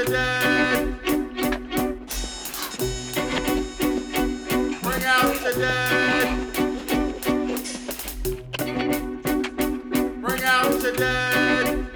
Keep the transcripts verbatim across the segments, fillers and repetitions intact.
the dead. Bring out the dead. Bring out the dead.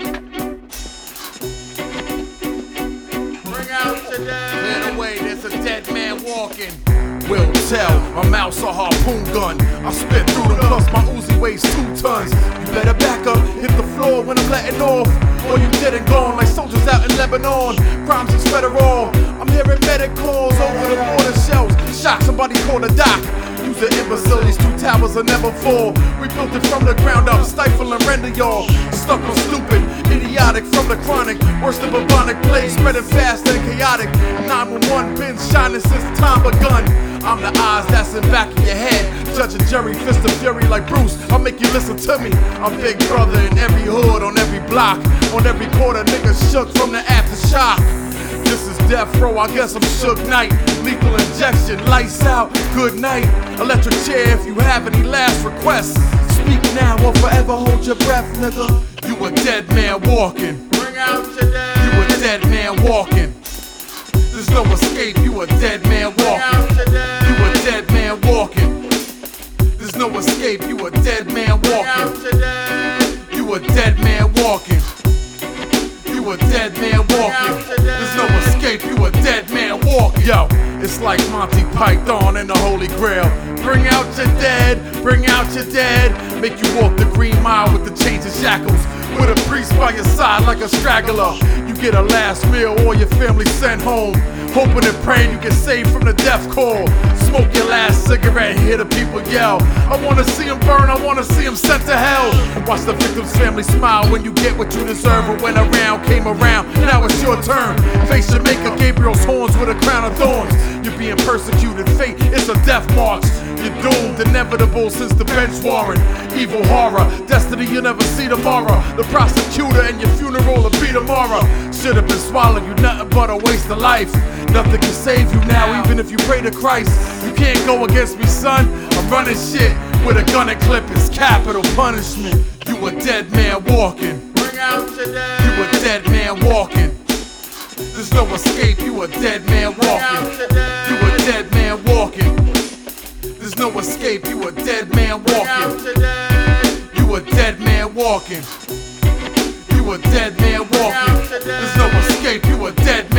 Bring out the dead. Clear the way, there's a dead man walking. Will tell, my mouth's a harpoon gun. I spit through them, plus my Uzi weighs two tons. You better back up, hit the floor when I'm letting off, or you dead and gone like soldiers out in Lebanon. Crimes is federal, I'm hearing medicals over the border shells. Shock, somebody call a doc. Use an imbecile, these two towers will never fall. We built it from the ground up, stifle and render y'all. Stuck on stupid, idiotic from the chronic. Worse than bubonic plague, spreading fast and chaotic. nine one one been shining since time begun. I'm the eyes that's in back of your head. Judge and jury, fist of fury like Bruce. I'll make you listen to me. I'm Big Brother in every hood, on every block, on every corner. Niggas shook from the aftershock. This is death row, I guess I'm Suge Knight. Lethal injection, lights out, good night. Electric chair if you have any last requests. Speak now or forever hold your breath, nigga. You a dead man walking. Bring out the dead. You a dead man walking. There's no escape, you a dead man Bring walking. out the dead. You a dead man walking. There's no escape, you a dead man Bring out walking. the dead. You a dead man walking. You a dead man walking. There's no escape, you a dead man walking. Yo, it's like Monty Python and the Holy Grail. Bring out your dead, bring out your dead. Make you walk the green mile with the chains and shackles. With a priest by your side like a straggler. You get a last meal or your family sent home. Hoping and praying you get saved from the death call. Smoke your last cigarette and hear the people yell. I wanna see him burn, I wanna see him sent to hell. And watch the victim's family smile when you get what you deserve. Or when around came around, now it's your turn. Face Jamaica, Gabriel's horns with a crown of thorns. You're being persecuted, fate, it's a death march. You're doomed, inevitable since the bench warrant. Evil horror, destiny you'll never see tomorrow. The prosecutor and your funeral will be tomorrow. Should've been swallowed, you nothing but a waste of life. Nothing can save you now, even if you pray to Christ. You can't go against me, son. I'm running shit with a gun and clip. It's capital punishment. You a dead man walking. Bring out the dead. You a dead man walking. There's no escape. You a dead man Bring out walking. the dead. You a dead man walking. There's no escape. You a dead man Bring out walking. the dead. You a dead man walking. You a dead man walking. There's no escape. You a dead man.